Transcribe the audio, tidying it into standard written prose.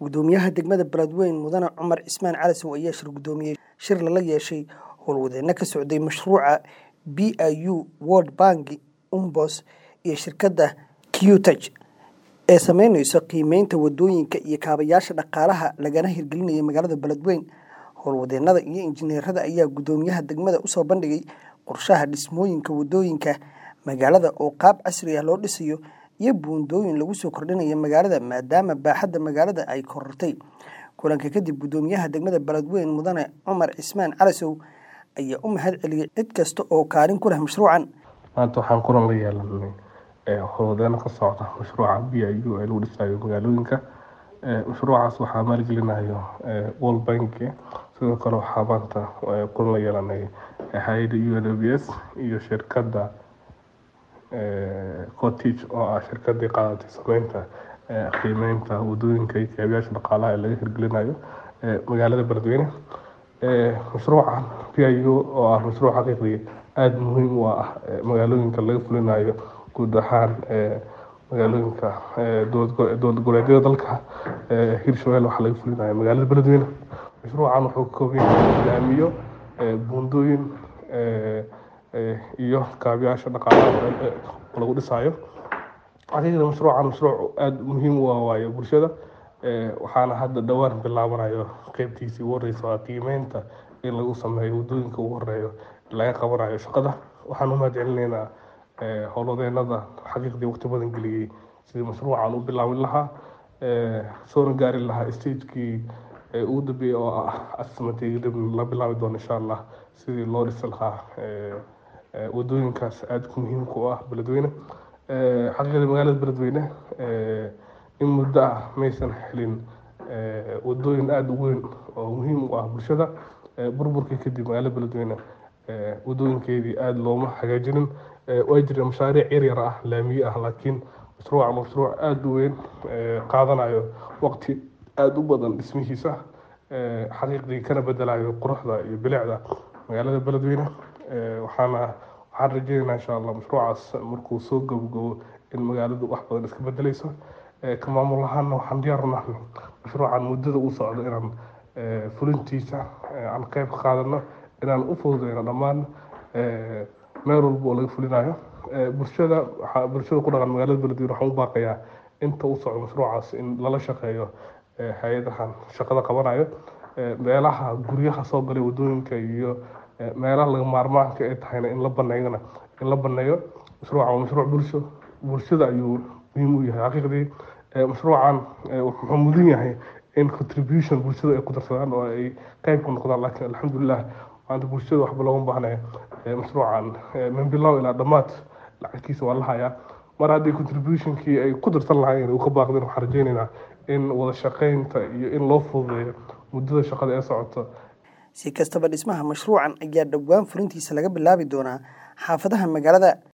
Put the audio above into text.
Gudoomiyaha degmada Beledweyne Mudane Cumar Cismaan Calasow ayaa shir gudoomiyay shir lala yeeshay howlwadeenno ka socday mashruuca BIU World Bank UNBOS iyo shirkadda QTech ee sameynaysa qiimeynta wadooyinka iyo kaabayaasha dhaqaalaha lagana hirgelinayo magaalada Beledweyne. Howlwadeennada iyo injineerada ayaa gudoomiyaha degmada u soo bandhigay qorshaha dhismooyinka wadooyinka magaalada oo qaab casri ah loo dhisayo iyo buundooyin lagu soo kordhinayo magaalada maadaama baaxadda magaalada ay korortay. Kulanka kadib gudoomiyaha degmada Beledweyne Mudane Cumar Cismaan Calasow ayaa u mahadceliyay cid kasta oo kaalin ku leh mashruucan. maanta waxaan kulan la yeelanay howlwadeenno ka socda mashruuca BIU ee lagu dhisayo magaalooyinka. Mashruucaas waxaa maalgelinayo World Bank. Sidoo kale waxaa maanta kulan la yeelanay hay'adda UNOPS iyo shirkadda QTech oo ah shirkadii qaadatay sameynta qiimeynta wadooyinka iyo kaabayaasha dhaqaalaha ee laga hirgelinayo magaalada Beledweyne. Mashruucan BIU oo ah mashruuc xaqiiqdii aad muhiim u ah magaalooyinka laga fulinayo guud ahaan magaalooyinka dowlad goboleedyada dalka. Hirshabelle waxaa laga fulinayo magaalada Beledweyne. Mashruucan wuxuu ka kooban yahay laamiyo, buundooyin iyo kaabayaasha dhaqaalaha oo lagu dhisayo. Xaqiiqdii mashruucan mashruuc aad muhiim u ah waayo bulshada. Waxaana hadda dhawaan bilaabanayo qaybtiisii ugu horreysay waa qiimeynta in lagu sameeyo wadooyinka ugu horeeyo laga qabanayo shaqada. Waxaan u mahadcelinaynaa howlwadeennada xaqiiqdii waqti badan geliyay sidii mashruucan u bilaabin lahaa soona gaari lahaa stagekii ugu dambeeyay oo ah asmateega dib la bilaabi doono insha Allah sidii loo dhisi lahaa wadooyinkaas aad muhiimka u ah Beledweyne. Xaqiiqdii magaalada Beledweyne in muddo ah maysan helin wadooyin aad u weyn oo muhiim u ah bulshada. Burburkii kadib magaalada Beledweyne wadooyinkeedii aad looma hagaajinin. Way jireen mashaariic yar ah laamiyo ah laakiin mashruucan mashruuc aad u weyn qaadanayo waqti aad u badan dhismihiisa. Xaqiiqdii kana bedelayo quruxda iyo bilicda magaalada Beledweyne. waxaan rajeynayaa insha Allah mashruucaas markuu soo gabagabo in magaaladu wax badan iska bedelayso. Ka maamul ahaan waxaan diyaar u nahay mashruucan muddada uu socdo inaan fulintiisa aan qayb ka qaadano inaan u fududeyno dhammaan meel walba oo laga fulinayo. Bulshada ku dhaqan magaalada Beledweyne waxaan u baaqayaa inta uu socdo mashruucaas in lala shaqeeyo hay'adahan shaqada qabanayo. Meelaha guryaha soo galay wadooyinka iyo meelaha laga maarmaanka ee tahayna in la baneeyo. Mashruucan waa mashruuc bulshada ayuu muhiim u yahay. Xaqiiqdii mashruucan wuxuu mudan yahay in contribution bulshada ay ku darsadaan oo ay qayb ka noqdaan. Laakiin alxamdulillah maanta bulshada waxba looga baahnayo. Mashruucan min bilow ilaa dhammaad lacagtiisa waa la hayaa. Mar haddii contributionkii ay ku darsan lahaayeen uu ka baaqdeen waxaan rajeynaynaa in wada shaqeynta iyo in loo fududeeyo muddada shaqada ee socoto. Si kastaba dhismaha mashruucan ayaa dhawaan fulintiisa laga bilaabi doonaa xaafadaha magaalada.